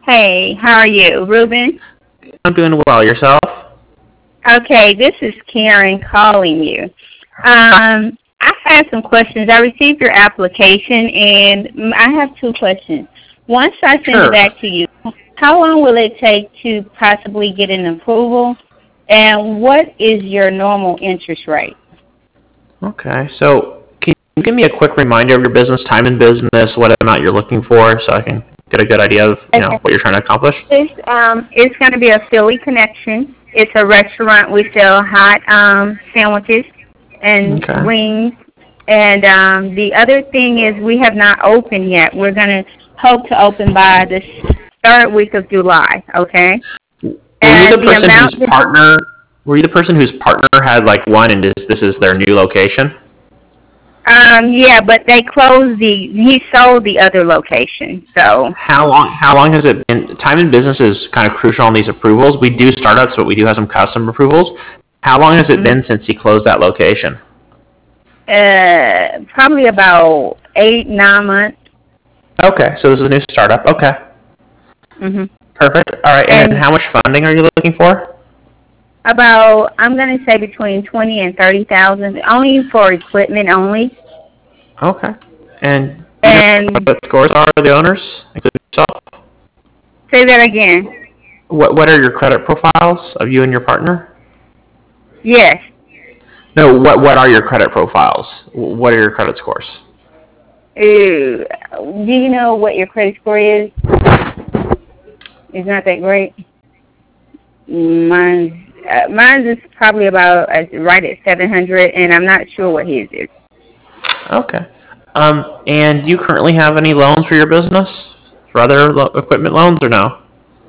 Hey, how are you, Ruben? I'm doing well. Yourself? Okay, this is Karen calling you. I had some questions. I received your application, and I have two questions. Once I send it Sure. back to you, how long will it take to possibly get an approval? And what is your normal interest rate? Okay. So, can you give me a quick reminder of your business, time in business, what amount you're looking for, so I can get a good idea of Okay. what you're trying to accomplish? It's going to be a Philly connection. It's a restaurant. We sell hot sandwiches and Okay. wings. And the other thing is we have not opened yet. We're going to hope to open by the third week of July, okay? Were you And the the person whose amount, partner? Were you the person whose partner had like one, and this is their new location? yeah, but he sold the other location, so. How long has it been? Time in business is kind of crucial on these approvals. We do startups, but we do have some custom approvals. How long has it been since he closed that location? Probably about 8, 9 months. Okay, so this is a new startup. Okay, hmm perfect. All right, and then And how much funding are you looking for? about, I'm going to say between 20 and 30,000, only for equipment only. Okay. And do you know what And the scores are of the owners, including yourself? say that again. What are your credit profiles of you and your partner? Yes. No, what are your credit profiles? What are your credit scores? Do you know what your credit score is? It's not that great. Mine's is probably about right at 700, and I'm not sure what his is. Okay. And do you currently have any loans for your business? For other equipment loans or no?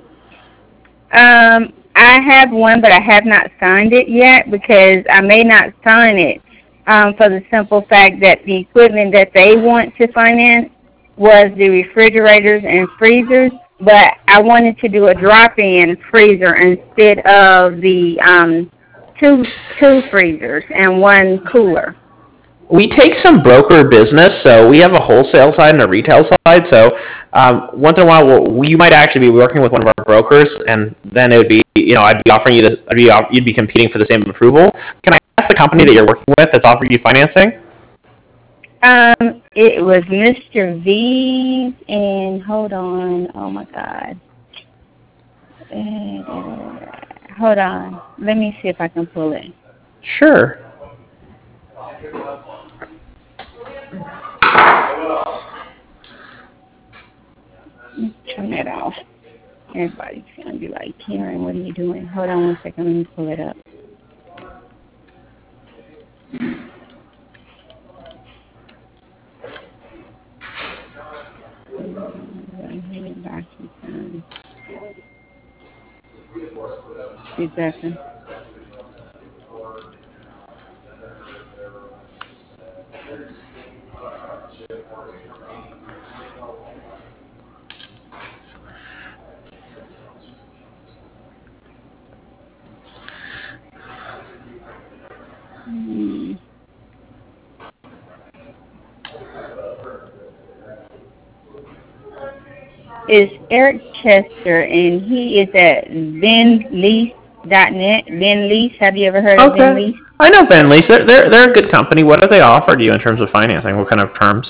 I have one, but I have not signed it yet because I may not sign it for the simple fact that the equipment that they want to finance was the refrigerators and freezers, but I wanted to do a drop-in freezer instead of the two freezers and one cooler. We take some broker business, so we have a wholesale side and a retail side. So once in a while, you might actually be working with one of our brokers, and then it would be, I'd be offering you this, you'd be competing for the same approval. Can I ask the company that you're working with that's offering you financing? It was Mr. V, and hold on, oh my God. Hold on. Let me see if I can pull it. Sure. Turn that off. Everybody's going to be like, Karen, what are you doing? Hold on one second. Let me pull it up. Exactly. It's Eric Chester, and he is at benlease.net. Benlease, have you ever heard of Okay. Benlease? I know Ben Lease. They're a good company. What have they offered you in terms of financing? What kind of terms?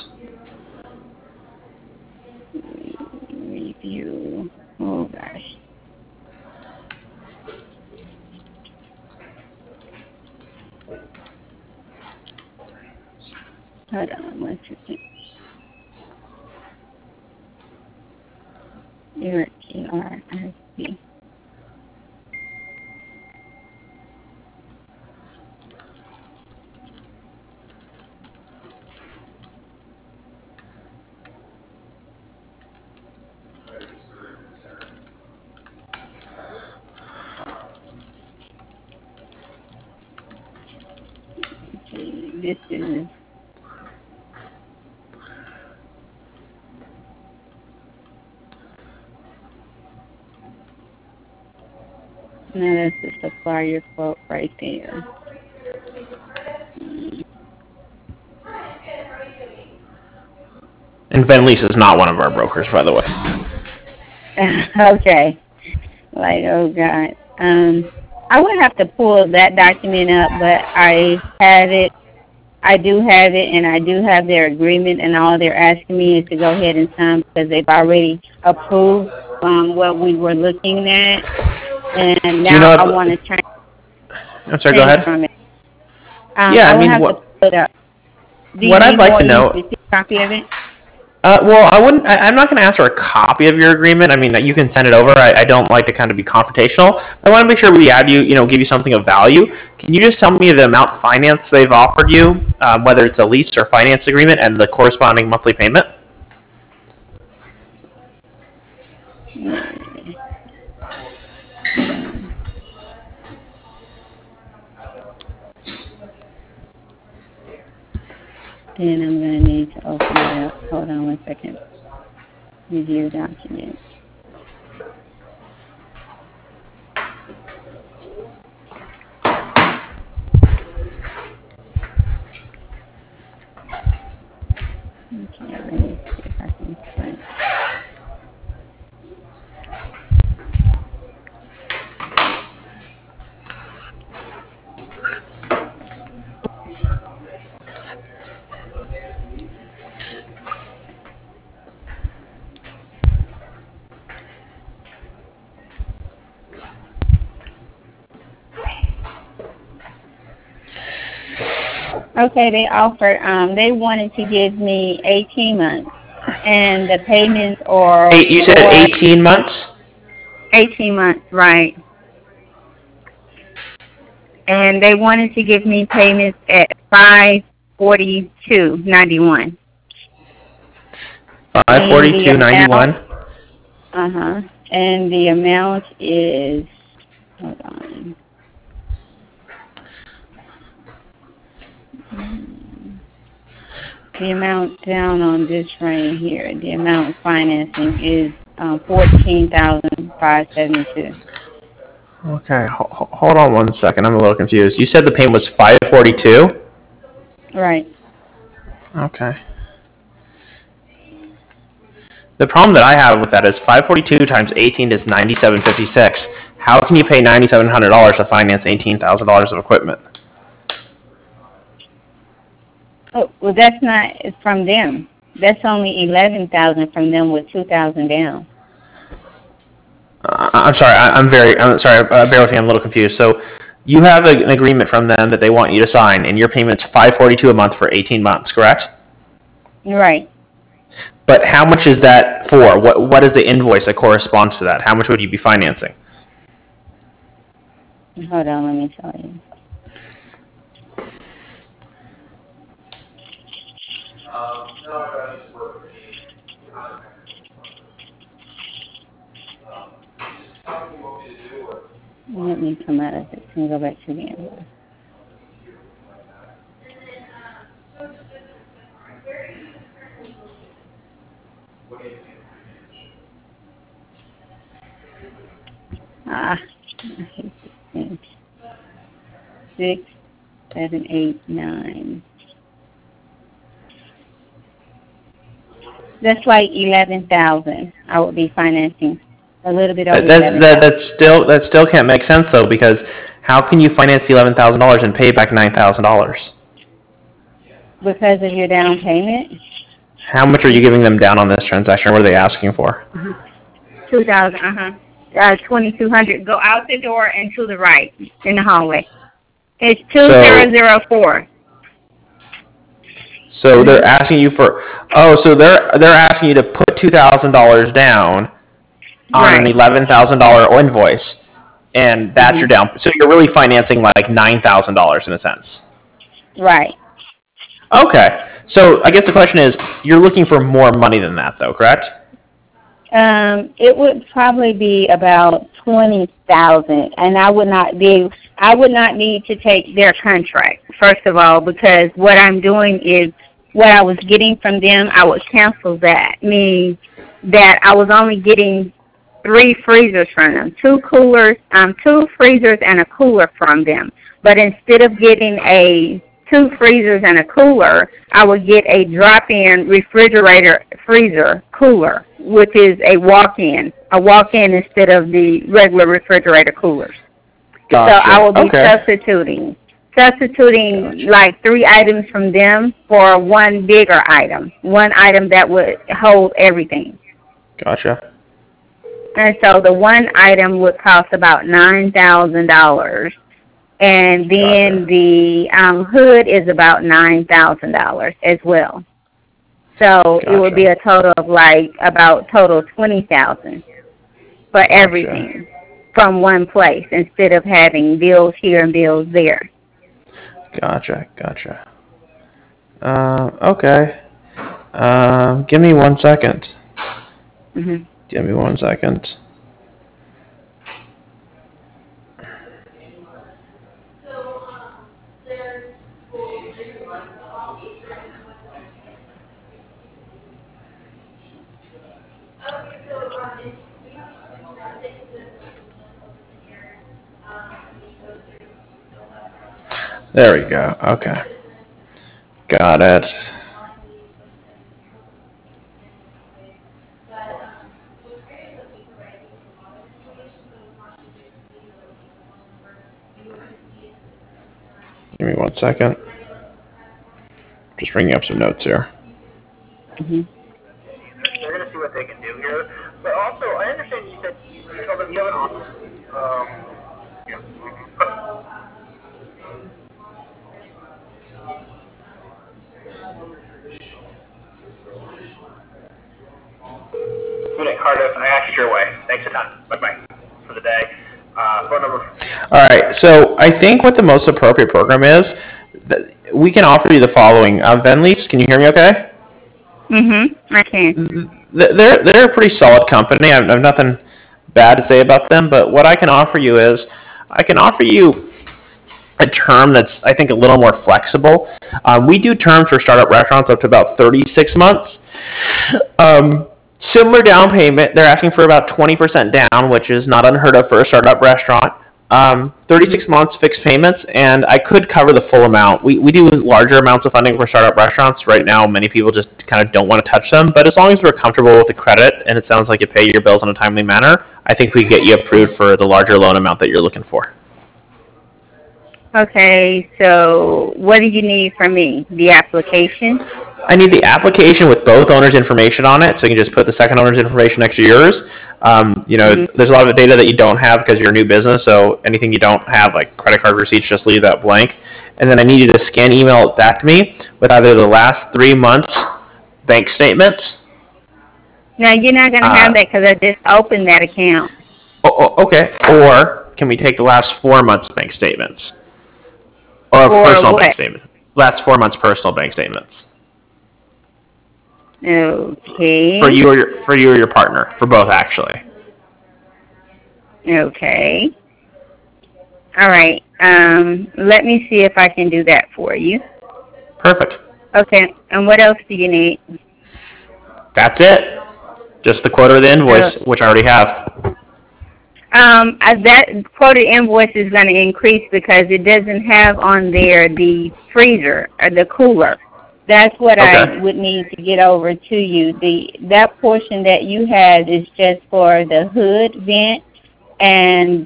Review. Oh, gosh. Hold on one second. Eric, E-R-I-C. This is, no, that's the supplier quote right there. And Ben Lease is not one of our brokers, by the way. Okay. Like, oh God. I would have to pull that document up, but I have it. I do have it, and I do have their agreement, and all they're asking me is to go ahead and sign because they've already approved what we were looking at, and Do you now know I want to I'm sorry, go change ahead. from it. Yeah, I I will mean, have to pull it up. Do you what I'd need like more to than know, just a copy of it? well, I wouldn't. I'm not going to ask for a copy of your agreement. I mean, you can send it over. I don't like to kind of be confrontational. I want to make sure we add you, give you something of value. Can you just tell me the amount finance they've offered you, whether it's a lease or finance agreement, and the corresponding monthly payment? Hold on. Then I'm going to need to open it up. Hold on one second. Review document. Okay, let me see if I can find. Okay, they wanted to give me 18 months, and the payments are You said for 18 months. 18 months, right? And they wanted to give me payments at 542.91. Five And forty the two ninety amount, one. and the amount is, hold on. The amount down on this right here, the amount of financing is 14,572. Okay, hold on one second. I'm a little confused. You said the payment was 542. Right. Okay. The problem that I have with that is 542 times 18 is 9756. How can you pay $9,700 to finance $18,000 of equipment? Oh, well, that's not from them. That's only 11,000 from them with 2,000 down. I'm sorry. I'm sorry. Bear with me. I'm a little confused. So, you have an agreement from them that they want you to sign, and your payment's 542 a month for 18 months, correct? Right. But how much is that for? What is the invoice that corresponds to that? How much would you be financing? Hold on, let me tell you. Let me come out of this and go back to the invoice. I hate this thing. 6, 7, 8, 9. That's like 11,000. I would be financing a little bit over 11,000. That still can't make sense though, because how can you finance the $11,000 and pay back $9,000? Because of your down payment. How much are you giving them down on this transaction? What are they asking for? 2,000. 2,200. Go out the door and to the right in the hallway. It's 2004. So they're asking you for. Oh, so they're asking you to put $2,000 down on an $11,000 invoice, and that's your down. So you're really financing like $9,000 in a sense. Right. Okay. So I guess the question is, you're looking for more money than that, though, correct? It would probably be about 20,000, and I would not need to take their contract, first of all, because what I'm doing is what I was getting from them, I would cancel that, meaning that I was only getting 3 freezers from them, 2 coolers, 2 freezers and a cooler from them. But instead of getting a 2 freezers and a cooler, I would get a drop-in refrigerator freezer cooler, which is a walk-in instead of the regular refrigerator coolers. Gotcha. So I will be Okay. substituting like 3 items from them for one bigger item, one item that would hold everything. Gotcha. And so the one item would cost about $9,000, and then the hood is about $9,000 as well. So it would be a total of total $20,000 for everything from one place instead of having bills here and bills there. Gotcha. Okay. Give me 1 second. Mhm. Give me 1 second. There we go. Okay. Got it. Give me 1 second. Just bringing up some notes here. Mhm. They're going to see what they can do here. But also, I understand you said you told them you have an office. Yeah. Okay, Cardiff, I asked your way. Thanks a ton. Bye-bye for the day. Phone number. All right. So I think what the most appropriate program is, we can offer you the following. Venleafs, can you hear me okay? I can. They're a pretty solid company. I have nothing bad to say about them, but what I can offer you is I can offer you a term that's, I think, a little more flexible. We do terms for startup restaurants up to about 36 months. Similar down payment. They're asking for about 20% down, which is not unheard of for a startup restaurant. 36 months fixed payments, and I could cover the full amount. We do larger amounts of funding for startup restaurants. Right now, many people just kind of don't want to touch them, but as long as we're comfortable with the credit and it sounds like you pay your bills in a timely manner, I think we can get you approved for the larger loan amount that you're looking for. Okay, so what do you need from me? The application? I need the application with both owners' information on it, so you can just put the second owner's information next to yours. There's a lot of data that you don't have because you're a new business, so anything you don't have, like credit card receipts, just leave that blank. And then I need you to scan email it back to me with either the last 3 months bank statement. No, you're not going to have that because I just opened that account. Okay. Or can we take the last 4 months bank statements? Or personal bank statement. Last 4 months personal bank statements. Okay. For you or your partner. For both, actually. Okay. All right. Let me see if I can do that for you. Perfect. Okay. And what else do you need? That's it. Just the quote or the invoice, which I already have. That quoted invoice is going to increase because it doesn't have on there the freezer or the cooler. That's what I would need to get over to you. That portion that you had is just for the hood vent and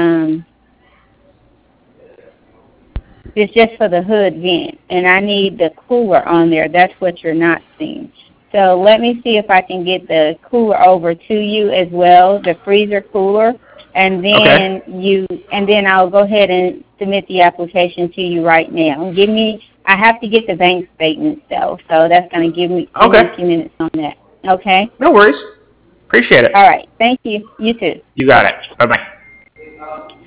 it's just for the hood vent. And I need the cooler on there. That's what you're not seeing. So let me see if I can get the cooler over to you as well, the freezer cooler, and then I'll go ahead and submit the application to you right now. I have to get the bank statements though, so that's going to give me a few minutes on that. Okay? No worries. Appreciate it. All right. Thank you. You too. You got it. Bye-bye.